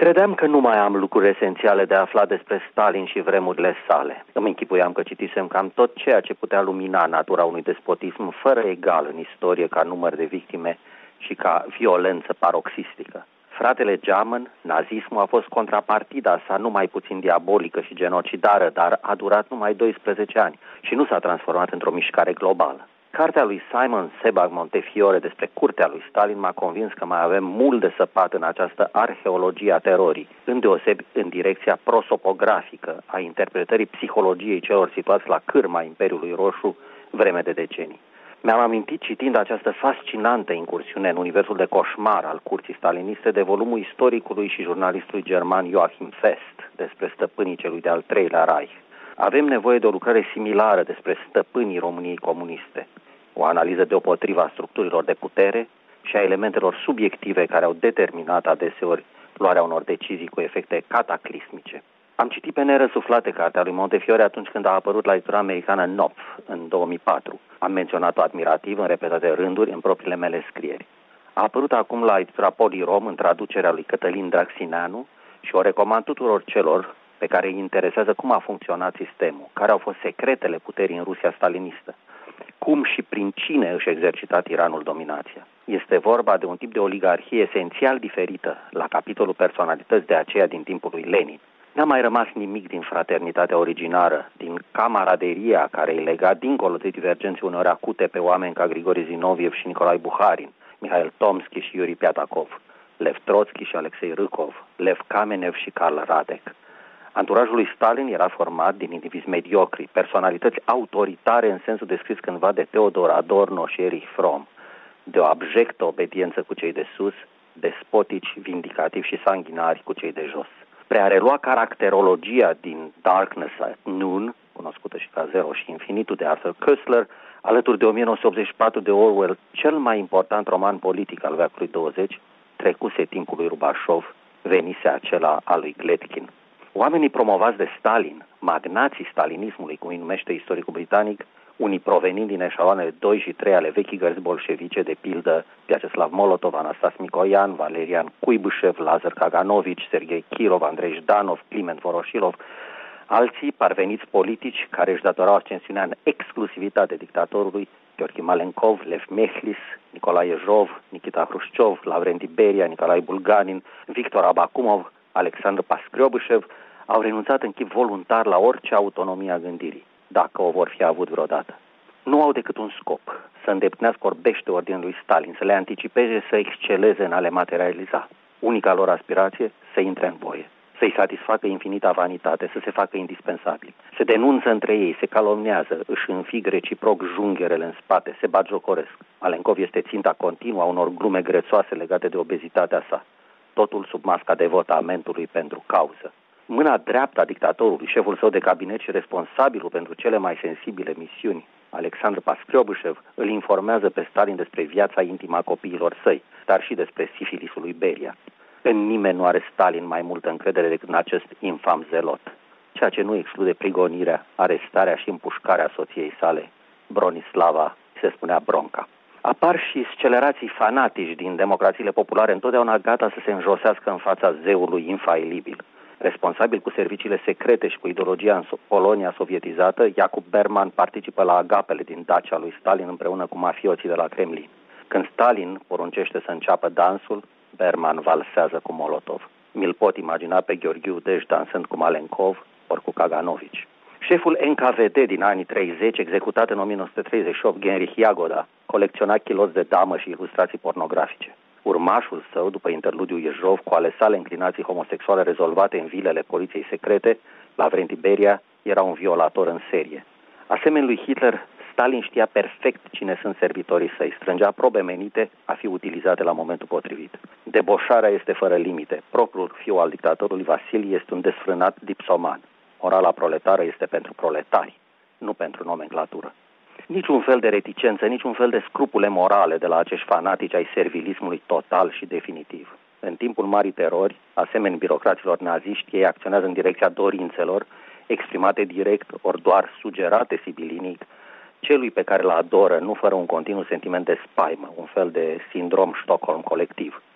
Credeam că nu mai am lucruri esențiale de aflat despre Stalin și vremurile sale. Îmi închipuiam că citisem cam tot ceea ce putea lumina natura unui despotism fără egal în istorie ca număr de victime și ca violență paroxistică. Fratele Geamăn, nazismul, a fost contrapartida sa numai puțin diabolică și genocidară, dar a durat numai 12 ani și nu s-a transformat într-o mișcare globală. Cartea lui Simon Sebag Montefiore despre curtea lui Stalin m-a convins că mai avem mult de săpat în această arheologie a terorii, îndeosebi în direcția prosopografică a interpretării psihologiei celor situați la cârma Imperiului Roșu vreme de decenii. Mi-am amintit citind această fascinantă incursiune în universul de coșmar al curții staliniste de volumul istoricului și jurnalistului german Joachim Fest despre stăpânii celui de-al treilea Reich. Avem nevoie de o lucrare similară despre stăpânii României comuniste, o analiză deopotrivă a structurilor de putere și a elementelor subiective care au determinat adeseori luarea unor decizii cu efecte cataclismice. Am citit pe nerăsuflate cartea lui Montefiore atunci când a apărut la editura americană Knopf în 2004. Am menționat-o admirativ în repetate rânduri în propriile mele scrieri. A apărut acum la editura Polirom în traducerea lui Cătălin Draxineanu și o recomand tuturor celor pe care îi interesează cum a funcționat sistemul, care au fost secretele puterii în Rusia stalinistă, cum și prin cine își exercita tiranul dominația. Este vorba de un tip de oligarhie esențial diferită la capitolul personalități de aceea din timpul lui Lenin. N-a mai rămas nimic din fraternitatea originară, din camaraderia care îi lega dincolo de divergențe uneori acute pe oameni ca Grigori Zinoviev și Nicolae Buharin, Mihail Tomski și Yuri Piatakov, Lev Trotsky și Alexei Râkov, Lev Kamenev și Karl Radek. Anturajul lui Stalin era format din indivizi mediocri, personalități autoritare în sensul descris cândva de Theodor Adorno și Erich Fromm, de o abjectă obediență cu cei de sus, despotici, vindicativi și sanguinari cu cei de jos. Spre a relua caracterologia din Darkness at Noon, cunoscută și ca Zero și Infinitul de Arthur Koestler, alături de 1984 de Orwell, cel mai important roman politic al veacului 20, trecuse timpul lui Rubașov, venise acela al lui Gletkin. Oamenii promovați de Stalin, magnații stalinismului, cum îi numește istoricul britanic, unii provenind din eșaloanele 2 și 3 ale vechii gărzi bolșevice, de pildă Vyacheslav Molotov, Anastas Mikoyan, Valerian Kuibyshev, Lazar Kaganovici, Sergei Kirov, Andrei Jdanov, Climent Voroshilov, alții parveniți politici care își datorau ascensiunea în exclusivitate dictatorului, Gheorghe Malenkov, Lev Mehlis, Nicolae Jov, Nikita Hrușciov, Lavrenti Beria, Nicolae Bulganin, Victor Abakumov, Alexandru Pascriobâșev, au renunțat în chip voluntar la orice autonomie a gândirii, dacă o vor fi avut vreodată. Nu au decât un scop, să îndeplinească orbește ordinul lui Stalin, să le anticipeze, să exceleze în a le materializa. Unica lor aspirație, să intre în voie, să-i satisfacă infinita vanitate, să se facă indispensabili. Se denunță între ei, se calomnează, își înfig reciproc jungherele în spate, se batjocoresc. Malenkov este ținta continuă a unor glume grețoase legate de obezitatea sa. Totul sub masca devotamentului pentru cauză. Mâna dreaptă a dictatorului, șeful său de cabinet și responsabilul pentru cele mai sensibile misiuni, Alexandru Pascriobâșev, îl informează pe Stalin despre viața intimă a copiilor săi, dar și despre sifilisul lui Beria. În nimeni nu are Stalin mai multă încredere decât în acest infam zelot, ceea ce nu exclude prigonirea, arestarea și împușcarea soției sale, Bronislava, se spunea Bronca. Apar și scelerații fanatici din democrațiile populare, întotdeauna gata să se înjosească în fața zeului infailibil. Responsabil cu serviciile secrete și cu ideologia în Polonia sovietizată, Jakub Berman participă la agapele din Dacia lui Stalin împreună cu mafioții de la Kremlin. Când Stalin poruncește să înceapă dansul, Berman valsează cu Molotov. Mi-l pot imagina pe Gheorghe Udeș dansând cu Malenkov ori cu Kaganovici. Șeful NKVD din anii 30, executat în 1938, Genrich Jagoda, colecționa chiloți de damă și ilustrații pornografice. Urmașul său, după interludiul Ieșov, cu ale sale înclinații homosexuale rezolvate în vilele poliției secrete, Lavrenti Beria era un violator în serie. Asemenea lui Hitler, Stalin știa perfect cine sunt servitorii săi, strângea probe menite a fi utilizate la momentul potrivit. Deboșarea este fără limite. Propriul fiu al dictatorului Vasili este un desfrânat dipsoman. Morala proletară este pentru proletari, nu pentru nomenclatură. Niciun fel de reticență, niciun fel de scrupule morale de la acești fanatici ai servilismului total și definitiv. În timpul Marii Terori, asemeni birocraților naziști, ei acționează în direcția dorințelor, exprimate direct ori doar sugerate sibilinic, celui pe care îl adoră, nu fără un continuu sentiment de spaimă, un fel de sindrom Stockholm colectiv.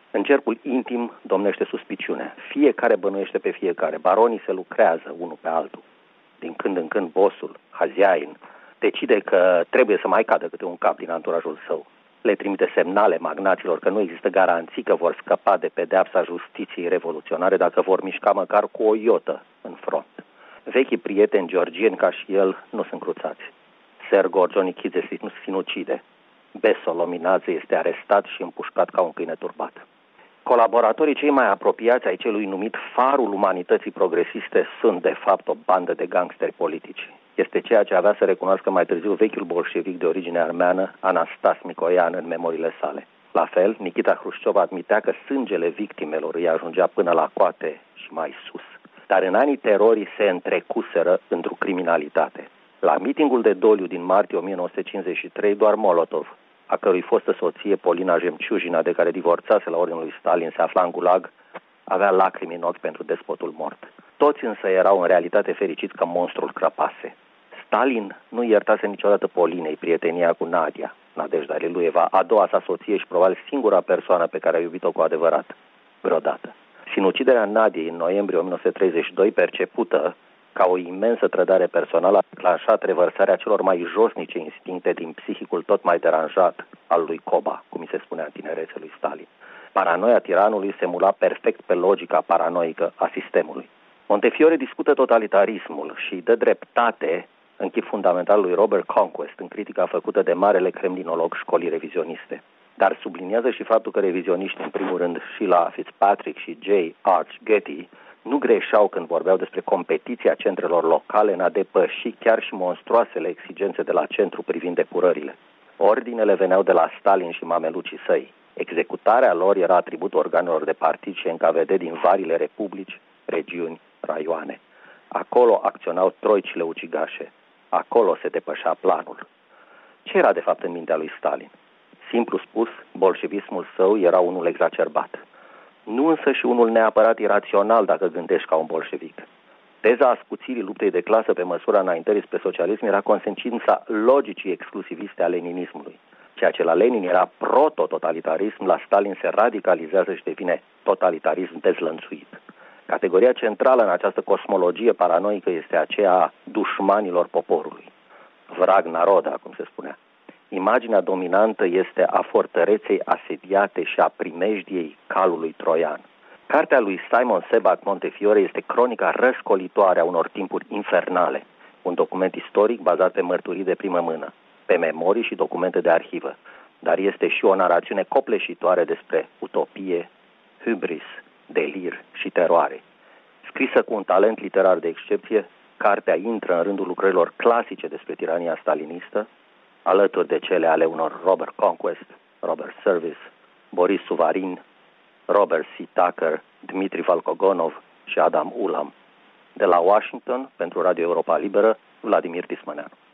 În cercul intim domnește suspiciune. Fiecare bănuiește pe fiecare. Baronii se lucrează unul pe altul. Din când în când bossul, Haziain, decide că trebuie să mai cadă câte un cap din anturajul său. Le trimite semnale magnaților că nu există garanții că vor scăpa de pedeapsa justiției revoluționare dacă vor mișca măcar cu o iotă în front. Vechii prieteni georgieni ca și el nu sunt cruțați. Sergo Orjonikidze se sinucide. Beso Lominadze este arestat și împușcat ca un câine turbat. Colaboratorii cei mai apropiați ai celui numit farul umanității progresiste sunt de fapt o bandă de gangsteri politici. Este ceea ce avea să recunoască mai târziu vechiul bolșevic de origine armeană, Anastas Mikoyan, în memoriile sale. La fel, Nikita Hrușciov admitea că sângele victimelor îi ajungea până la coate și mai sus. Dar în anii terorii se întrecuseră într-o criminalitate. La mitingul de doliu din martie 1953, doar Molotov, a cărui fostă soție, Polina Jemciujina, de care divorțase la ordinul lui Stalin, se afla în gulag, avea lacrimi în ochi pentru despotul mort. Toți însă erau în realitate fericiți că monstrul crăpase. Stalin nu iertase niciodată Polinei prietenia cu Nadia, Nadejda Alelueva, a doua sa soție și probabil singura persoană pe care a iubit-o cu adevărat, vreodată. Sinuciderea Nadiei în noiembrie 1932, percepută ca o imensă trădare personală, a declanșat revărsarea celor mai josnice instincte din psihicul tot mai deranjat al lui Koba, cum îi se spunea în tinerețe lui Stalin. Paranoia tiranului se mula perfect pe logica paranoică a sistemului. Montefiore discută totalitarismul și dă dreptate în chip fundamental lui Robert Conquest în critica făcută de marele kremlinolog școlii revizioniste. Dar subliniază și faptul că revizioniștii, în primul rând Sheila Fitzpatrick și J. Arch Getty, nu greșeau când vorbeau despre competiția centrelor locale în a depăși chiar și monstruoasele exigențe de la centru privind depurările. Ordinele veneau de la Stalin și mamelucii săi. Executarea lor era atribut organelor de partid și NKVD din varile republici, regiuni, raioane. Acolo acționau troicile ucigașe. Acolo se depășea planul. Ce era de fapt în mintea lui Stalin? Simplu spus, bolșevismul său era unul exacerbat. Nu însă și unul neapărat irațional dacă gândești ca un bolșevic. Teza ascuțirii luptei de clasă pe măsura înaintării spre socialism era consecința logicii exclusiviste a leninismului. Ceea ce la Lenin era proto-totalitarism, la Stalin se radicalizează și devine totalitarism dezlănțuit. Categoria centrală în această cosmologie paranoică este aceea a dușmanilor poporului. Vrag naroda, cum se spunea. Imaginea dominantă este a fortăreței asediate și a primejdiei calului troian. Cartea lui Simon Sebag Montefiore este cronica răscolitoare a unor timpuri infernale, un document istoric bazat pe mărturii de primă mână, pe memorii și documente de arhivă, dar este și o narațiune copleșitoare despre utopie, hubris, delir și teroare. Scrisă cu un talent literar de excepție, cartea intră în rândul lucrărilor clasice despre tirania stalinistă, alături de cele ale unor Robert Conquest, Robert Service, Boris Suvarin, Robert C. Tucker, Dmitri Valkogonov și Adam Ulam. De la Washington, pentru Radio Europa Liberă, Vladimir Tismăneanu.